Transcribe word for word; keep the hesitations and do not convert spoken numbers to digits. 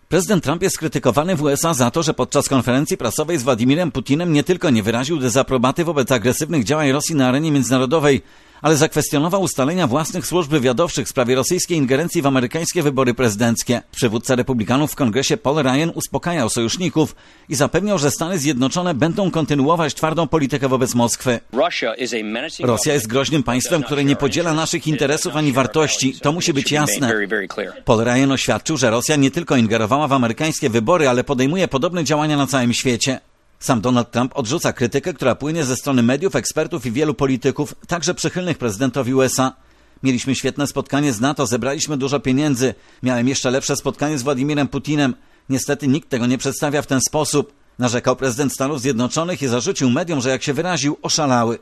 Prezydent Trump jest krytykowany w U S A za to, że podczas konferencji prasowej z Władimirem Putinem nie tylko nie wyraził dezaprobaty wobec agresywnych działań Rosji na arenie międzynarodowej, ale zakwestionował ustalenia własnych służb wywiadowczych w sprawie rosyjskiej ingerencji w amerykańskie wybory prezydenckie. Przywódca republikanów w Kongresie Paul Ryan uspokajał sojuszników i zapewniał, że Stany Zjednoczone będą kontynuować twardą politykę wobec Moskwy. Rosja jest groźnym państwem, które nie podziela naszych interesów ani wartości. To musi być jasne. Paul Ryan oświadczył, że Rosja nie tylko ingerowała w amerykańskie wybory, ale podejmuje podobne działania na całym świecie. Sam Donald Trump odrzuca krytykę, która płynie ze strony mediów, ekspertów i wielu polityków, także przychylnych prezydentowi U S A. Mieliśmy świetne spotkanie z NATO, zebraliśmy dużo pieniędzy. Miałem jeszcze lepsze spotkanie z Władimirem Putinem. Niestety nikt tego nie przedstawia w ten sposób. Narzekał prezydent Stanów Zjednoczonych i zarzucił mediom, że jak się wyraził, oszalały.